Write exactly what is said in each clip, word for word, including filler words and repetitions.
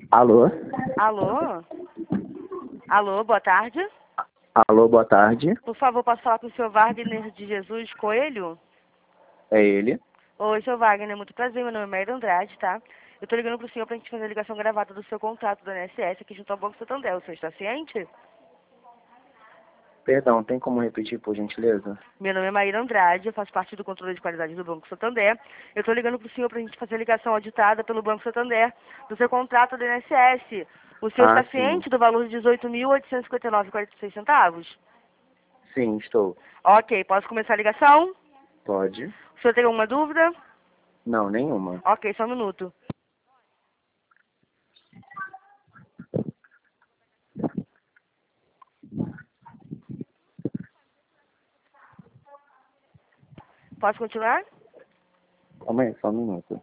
Alô? Alô? Alô, boa tarde. Alô, boa tarde. Por favor, posso falar com o senhor Wagner de Jesus Coelho? É ele? Oi, senhor Wagner, muito prazer, meu nome é Maíra Andrade, tá? Eu tô ligando pro senhor pra gente fazer a ligação gravada do seu contrato do I N S S aqui junto ao Banco Santander. O senhor está ciente? Perdão, tem como repetir, por gentileza? Meu nome é Maíra Andrade, eu faço parte do controle de qualidade do Banco Santander. Eu tô ligando pro senhor pra gente fazer a ligação auditada pelo Banco Santander do seu contrato do I N S S. O senhor Ah, está sim. ciente do valor de dezoito mil oitocentos e cinquenta e nove reais e quarenta e seis centavos? Sim, estou. Ok, posso começar a ligação? Pode? O senhor tem alguma dúvida? Não, nenhuma. Ok, só um minuto. Posso continuar? Calma aí, só um minuto.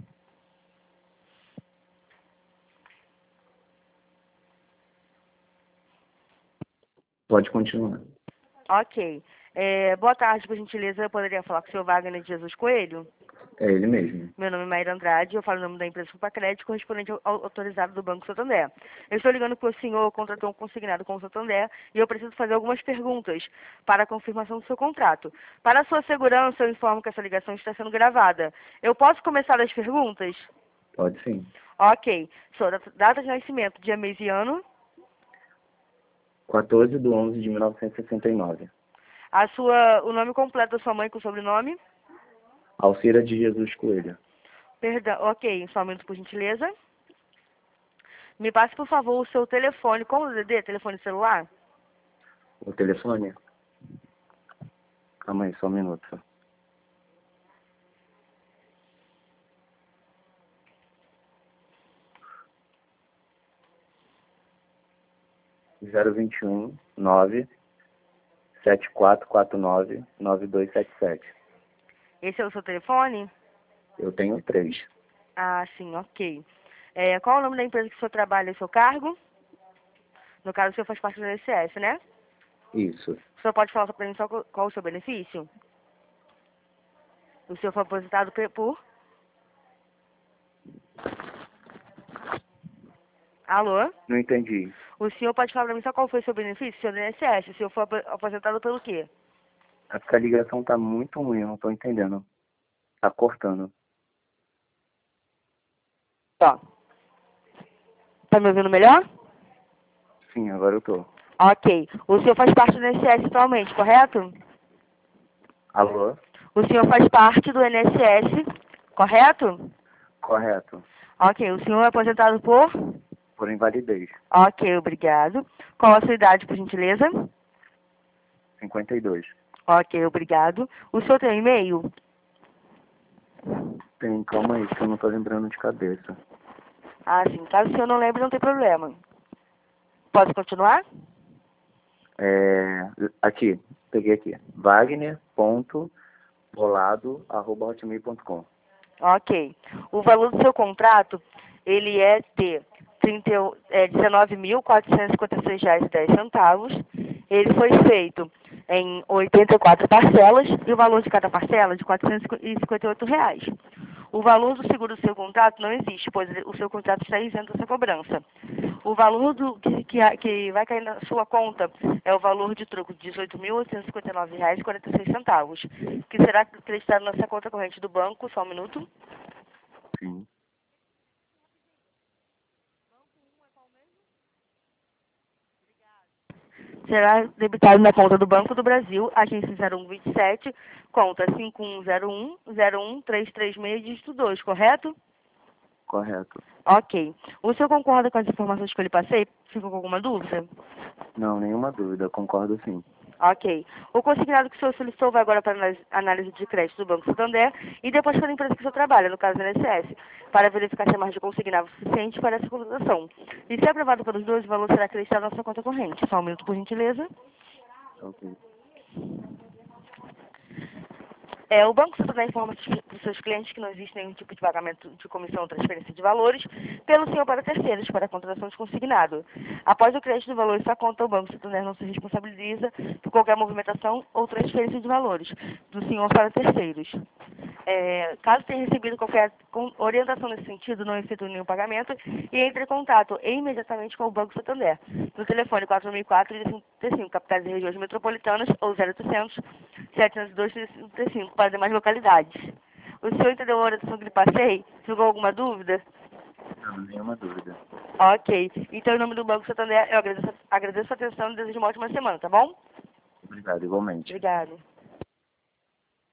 Pode continuar. Ok. É, boa tarde, por gentileza, eu poderia falar com o senhor Wagner de Jesus Coelho? É ele mesmo. Meu nome é Maíra Andrade, eu falo em nome da empresa Supacred, correspondente ao ao autorizado do Banco Santander. Eu estou ligando porque o senhor contratou um consignado com o Santander e eu preciso fazer algumas perguntas para a confirmação do seu contrato. Para a sua segurança, eu informo que essa ligação está sendo gravada. Eu posso começar as perguntas? Pode sim. Ok. Sua data data de nascimento, dia, mês e ano. quatorze de onze de mil novecentos e sessenta e nove. A sua, o nome completo da sua mãe com o sobrenome. Alcira de Jesus Coelho. Perdão, ok, só um minuto, por gentileza. Me passe, por favor, o seu telefone, como o D D, telefone celular. O telefone? Calma aí, só um minuto. zero vinte e um, nove, sete quatro quatro nove, nove dois sete sete. Esse é o seu telefone? Eu tenho três. Ah, sim, ok. É, qual é o nome da empresa que o senhor trabalha e o seu cargo? No caso, o senhor faz parte do I N S S, né? Isso. O senhor pode falar para mim só qual qual o seu benefício? O senhor foi aposentado pe- por... Alô? Não entendi. O senhor pode falar para mim só qual foi o seu benefício, seu I N S S? O senhor foi apo- aposentado pelo quê? É porque a ligação tá muito ruim, eu não tô entendendo. Tá cortando. Ó. Tá me ouvindo melhor? Sim, agora eu tô. Ok. O senhor faz parte do I N S S atualmente, correto? Alô? O senhor faz parte do I N S S, correto? Correto. Ok. O senhor é aposentado por? Por invalidez. Ok, obrigado. Qual a sua idade, por gentileza? cinquenta e dois. Ok, obrigado. O senhor tem e-mail? Tem, calma aí, que eu não tô lembrando de cabeça. Ah, sim. Caso o senhor não lembre, não tem problema. Posso continuar? É, aqui, peguei aqui. Wagner ponto bolado arroba hotmail ponto com. Ok. O valor do seu contrato, ele é de trinta, e um, é, dezenove mil quatrocentos e cinquenta e seis reais e dez centavos. Ele foi feito em oitenta e quatro parcelas e o valor de cada parcela é de quatrocentos e cinquenta e oito reais. O valor do seguro do seu contrato não existe, pois o seu contrato está isento dessa cobrança. O valor do, que, que, que vai cair na sua conta é o valor de troco de dezoito mil oitocentos e cinquenta e nove reais e quarenta e seis centavos, que será acreditado na sua conta corrente do banco, só um minuto. Sim. Será debitado na conta do Banco do Brasil, agência zero um vinte e sete, conta cinco um zero um zero um três três seis, dígito dois, correto? Correto. Ok. O senhor concorda com as informações que eu lhe passei? Ficou com alguma dúvida? Não, nenhuma dúvida, concordo sim. Ok. O consignado que o senhor solicitou vai agora para análise- análise de crédito do Banco Santander e depois para a empresa que o senhor trabalha, no caso do I N S S, para verificar se a margem consignado suficiente para essa contratação. E se aprovado pelos dois, o valor será acreditado na sua conta corrente. Só um minuto, por gentileza. Ok. É, o Banco Santander informa para os seus clientes que não existe nenhum tipo de pagamento de comissão ou transferência de valores pelo senhor para terceiros para a contratação de consignado. Após o crédito do valor em sua conta, o Banco Santander não se responsabiliza por qualquer movimentação ou transferência de valores do senhor para terceiros. É, caso tenha recebido qualquer orientação nesse sentido, não efetue nenhum pagamento e entre em contato imediatamente com o Banco Santander. No telefone quatro mil e quatro, trinta e cinco, capitais e regiões metropolitanas, ou zero oitocentos, setecentos e dois, trinta e cinco, para demais localidades. O senhor entendeu a orientação que lhe passei? Ficou alguma dúvida? Não, nenhuma dúvida. Ok. Então, em nome do Banco Santander, eu agradeço, agradeço a atenção e desejo uma ótima semana, tá bom? Obrigado, igualmente. Obrigada.